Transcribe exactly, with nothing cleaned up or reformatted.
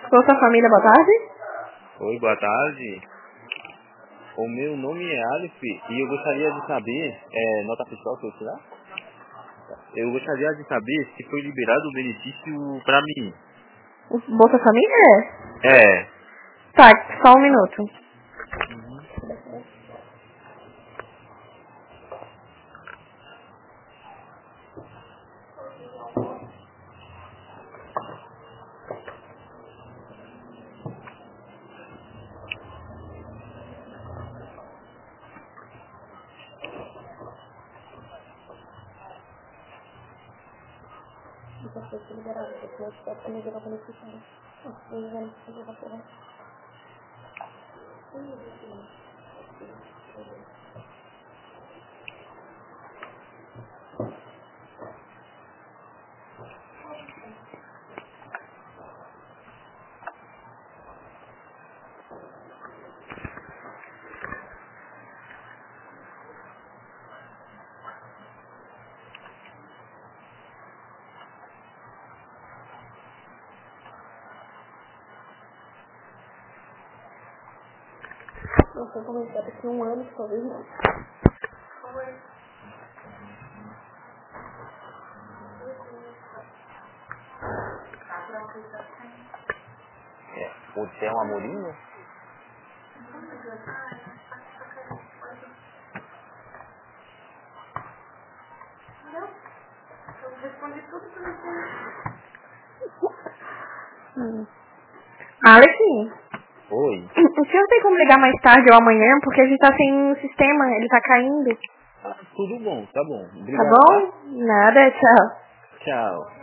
Bolsa Família, boa tarde. Oi, boa tarde. O meu nome é Aleph e eu gostaria de saber, é, nota fiscal que eu tirar? Eu gostaria de saber se foi liberado o benefício pra mim. O Bolsa Família? É. Tá, só um minuto. Uhum. Eu sei como é daqui a um ano, talvez. É. Hotel Amorim? Hum. Alex, Oi. o senhor tem como ligar mais tarde ou amanhã? Porque a gente tá sem sistema, ele tá caindo. Ah, tudo bom, tá bom. Tá Obrigado, tá? bom? Nada, tchau. Tchau.